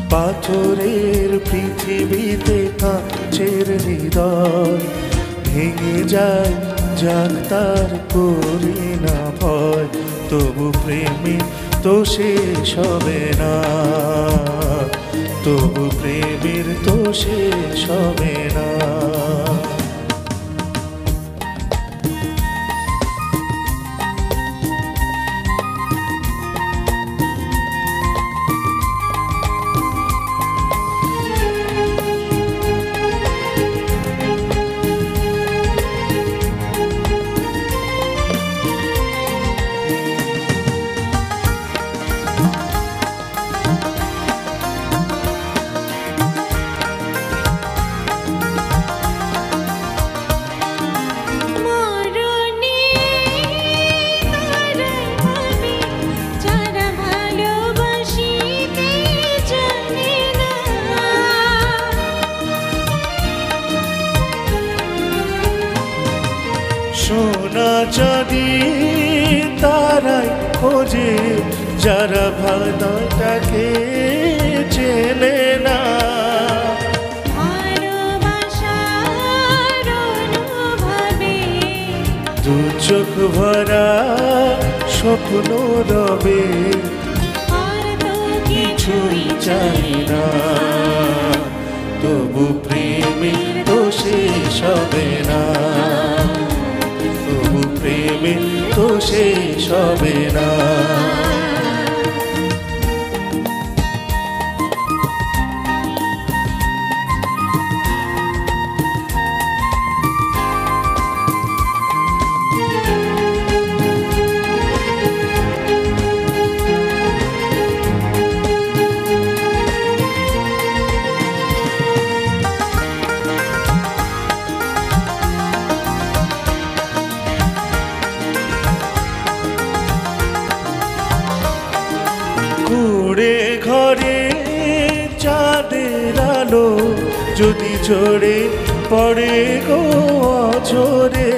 পাথরের পৃথিবীতে কাঁচের হৃদয় ভেঙে যায়, যাক তার করি না ভয়। তবু প্রেমে তো শেষ হবে না, তবু প্রেমের তো শেষ হবে না। সোনা চাঁদি তারাই খোঁজে যারা ভালোটাকে চেনে না। দু চোখ ভরা স্বপ্ন রবে, কিছুই চাই না। তবু প্রেমে তো শেষ হবে না, তবু প্রেমে তো শেষ হবে না। কুড়ে ঘরে চাঁদের আলো যদি ঝরে পড়ে গো ঝরে,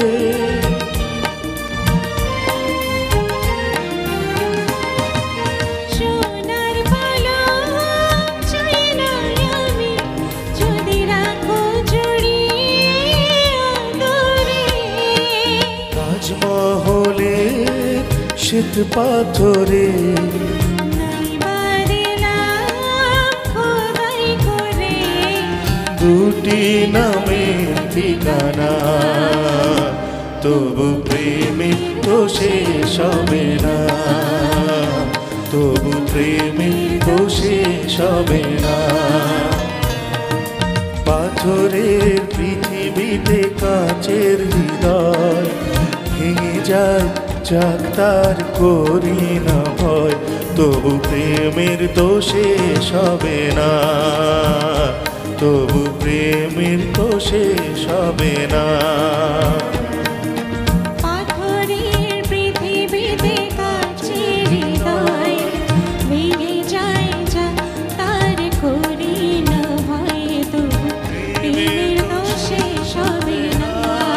সোনার পালক চাই না আমি যদি রাখো জড়িয়ে আদরে। তাজমহলে শ্বেত পাথরে দুটি নামের ঠিকানা, তবু প্রেমে তো শেষ হবে না, তবু প্রেমে তো শেষ হবে না। পাথরের পৃথিবীতে কাঁচের হৃদয় ভেঙে যায়, যাক তার করি না ভয়। তবু প্রেমের তো শেষ হবে না, তবু প্রেমের তো শেষ হবে না। পাথরের পৃথিবীতে কাঁচের হৃদয় ভেঙে যায়, যাক তার করি না ভয়। তবু প্রেমের তো শেষ হবে না,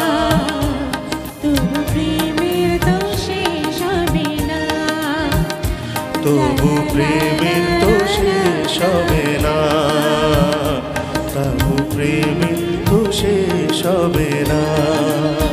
তবু প্রেমের তো শেষ হবে না, তবু প্রেমের তো শেষ হবে না, তবু প্রেমের তো শেষ হবে না।